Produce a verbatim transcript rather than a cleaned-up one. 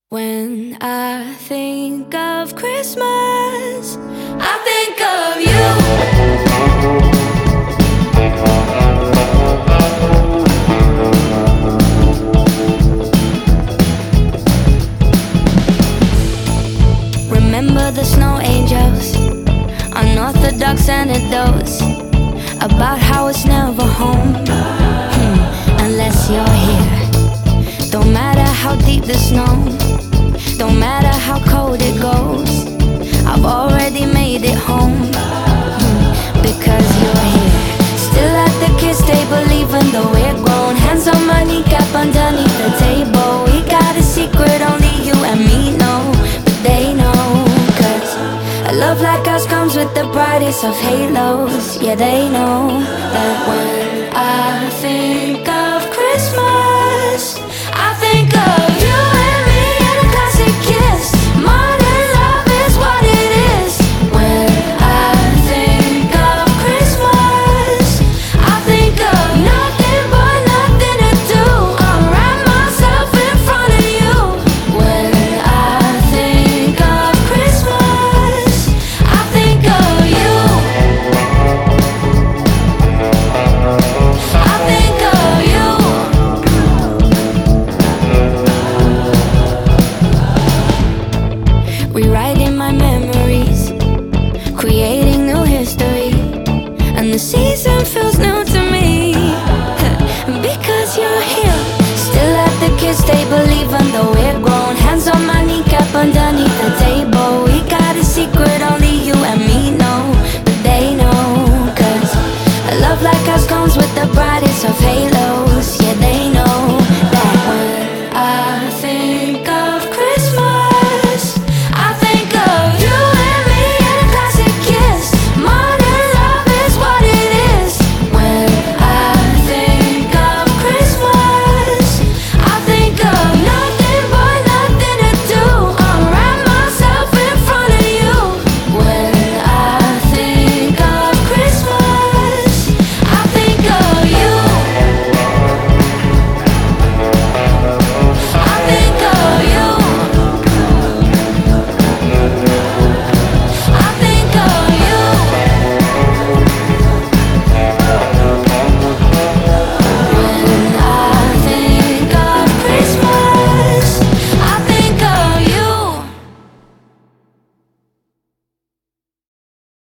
When I think of Christmas, I think of you. Remember the snow angels, unorthodox anecdotes about how it's never home hmm, unless you're here. Don't matter how deep the snow, don't matter how cold it goes, I've already made it home hmm, because you're here. Still at the kids table even though we're grown, hands on my kneecap underneath the table. We got a secret only you and me know, but they know. Cause a love like ours comes with the brightest of halos. Yeah, they know that when I think